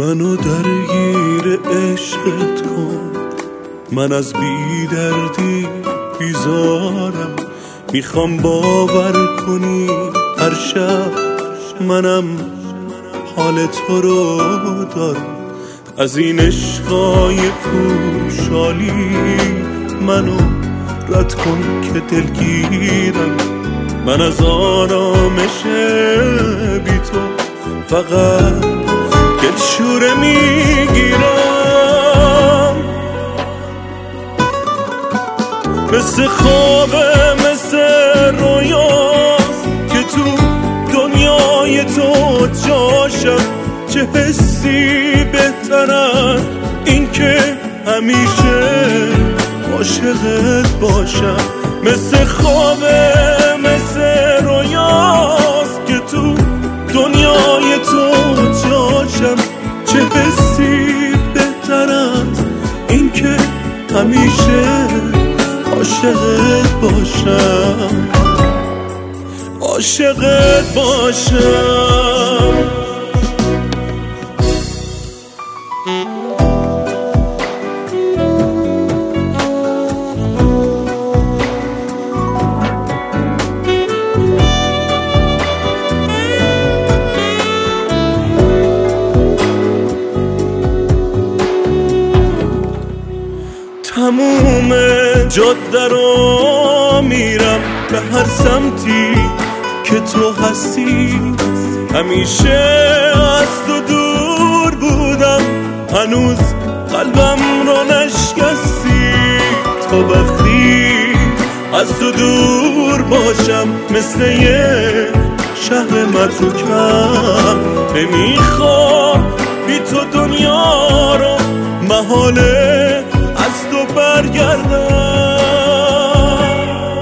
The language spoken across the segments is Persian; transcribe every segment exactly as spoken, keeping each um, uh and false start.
منو درگیر عشقت کن، من از بی دردی بیزارم. میخوام باور کنی هر شب منم حال تو رو دارم. از این عشقای کوشالی منو رد کن که دلگیرم. من از آرامش بی تو فقط دلشوره میگیرم. مثل خوابه مثل رویاست که تو دنیای تو جاشم. چه حسی بهتر از این که همیشه عاشقت باشم. مثل خوابه مثل رویاست که تو دنیای تو جاشم. چه حسی بهتر از این که همیشه عاشقت باشم، عاشقت باشم. تموم جاده رو میرم به هر سمتی که تو هستی. همیشه از تو دور بودم، هنوز قلبم رو نشکستی. تا وقتی از تو دور باشم مثل یه شهر متروکم. نمیخوام بی تو دنیا رو محاله از تو برگردم.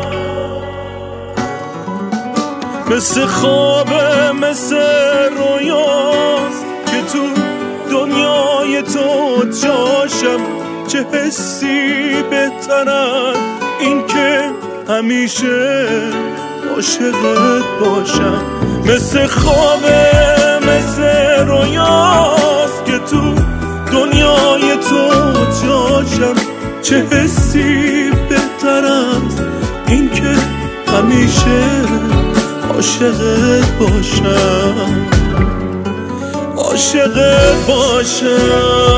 مثل خوابه مثل رویاست که تو دنیای تو جاشم. چه حسی بهتر از این که همیشه عاشقت باشم. مثل خوابه مثل رویاست که تو دنیای تو جاشم. چه حسی بهتر از این که همیشه عاشقت باشم، عاشقت باشم.